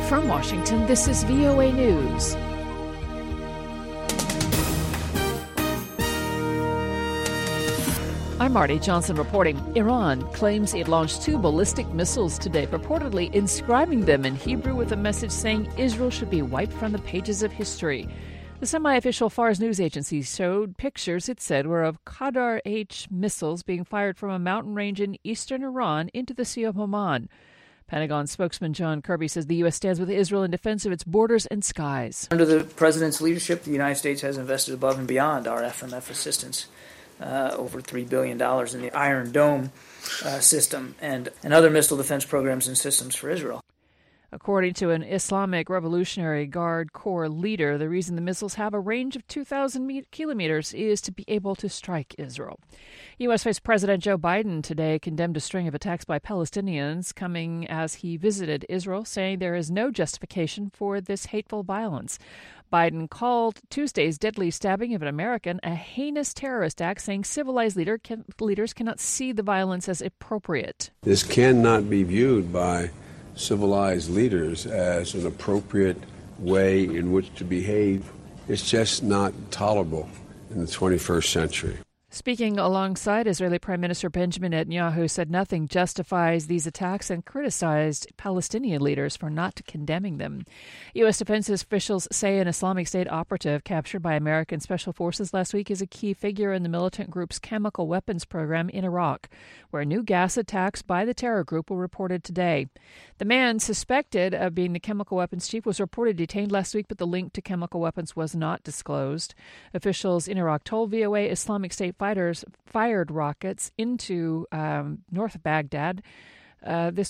From Washington, this is VOA News. I'm Marty Johnson reporting. Iran claims it launched 2 ballistic missiles today, purportedly inscribing them in Hebrew with a message saying Israel should be wiped from the pages of history. The semi-official Fars news agency showed pictures, it said, were of Qadar-H missiles being fired from a mountain range in eastern Iran into the Sea of Oman. Pentagon spokesman John Kirby says the U.S. stands with Israel in defense of its borders and skies. Under the President's leadership, the United States has invested above and beyond our FMF assistance. Over $3 billion in the Iron Dome system and other missile defense programs and systems for Israel. According to an Islamic Revolutionary Guard Corps leader, the reason the missiles have a range of 2,000 kilometers is to be able to strike Israel. U.S. Vice President Joe Biden today condemned a string of attacks by Palestinians coming as he visited Israel, saying there is no justification for this hateful violence. Biden called Tuesday's deadly stabbing of an American a heinous terrorist act, saying civilized leaders cannot see the violence as appropriate. This cannot be viewed by civilized leaders as an appropriate way in which to behave. It's just not tolerable in the 21st century. Speaking alongside Israeli Prime Minister Benjamin Netanyahu said nothing justifies these attacks and criticized Palestinian leaders for not condemning them. U.S. defense officials say an Islamic State operative captured by American Special Forces last week is a key figure in the militant group's chemical weapons program in Iraq, where new gas attacks by the terror group were reported today. The man suspected of being the chemical weapons chief was reported detained last week, but the link to chemical weapons was not disclosed. Officials in Iraq told VOA Islamic State fighters fired rockets into north of Baghdad. This